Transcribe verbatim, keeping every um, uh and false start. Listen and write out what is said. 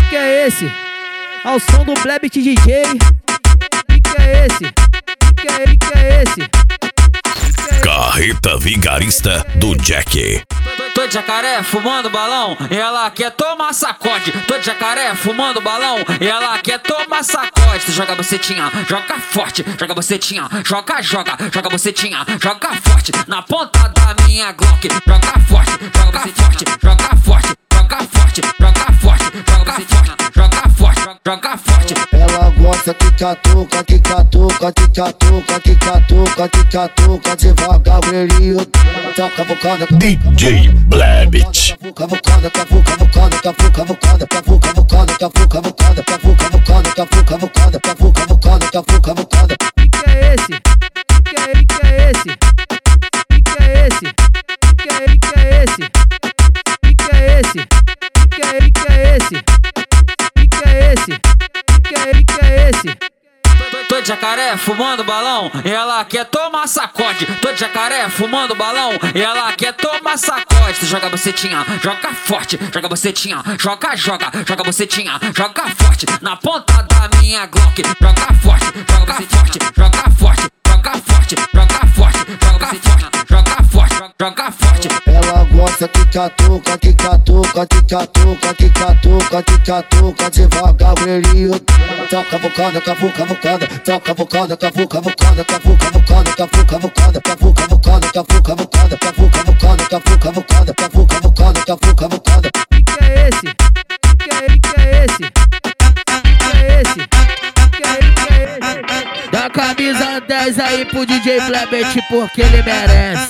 Que que é esse? Ao som do Blebit D J. Que que é esse? Que que é, que que é esse? Carreta Vigarista do Jack. Tô de jacaré fumando balão e ela quer tomar sacode. Tô de jacaré fumando balão e ela quer tomar sacode. Tu joga bucetinha, joga forte, joga bucetinha, joga, joga, joga bucetinha, joga forte. Na ponta da minha Glock, joga forte, joga forte, joga forte, joga forte, joga forte, joga forte, joga forte, joga forte. Ela gosta que catuca, que catuca, que catuca, que catuca, que catuca devagar, brilhinho. Toca bocada, D J Blebit. cavucada, cavuca, cavucada, cavuca, cavucada, cavuca, cavucada, cavuca, cavucada, cavuca, cavucada, cavuca, cavucada, cavuca, cavucada, cavuca, cavucada. Que que é esse? Que que é, que que é esse? Que que é esse? Que que é, que que é esse? Que que é esse? Que que é, que que é esse? Que que é esse? Que que é, que que é esse? Tô de jacaré fumando balão e ela quer tomar sacode. Tô de jacaré fumando balão e ela quer tomar sacode. Tu joga bucetinha, joga forte, joga bucetinha, joga, joga, joga bucetinha, joga forte. Na ponta da minha Glock, joga forte, joga forte, joga forte, joga forte, joga forte, joga forte, joga forte, joga forte. Ela gosta que catuca, que catuca, que catuca, que catuca, que catuca devagar, brilhinho. Toca bocada, cavuca, cavucada, toca bocada, cavuca, cavucada, cavuca, cavucada, cavuca, cavucada, cavuca, cavucada, cavuca, cavucada, cavuca, cavucada, cavuca, cavucada, cavuca, cavucada, cavuca, cavucada. Que que é esse? Que que é, que que é esse? Que que é esse? Que que é, que que é esse? Dá camisa dez aí pro D J Blebit porque ele merece.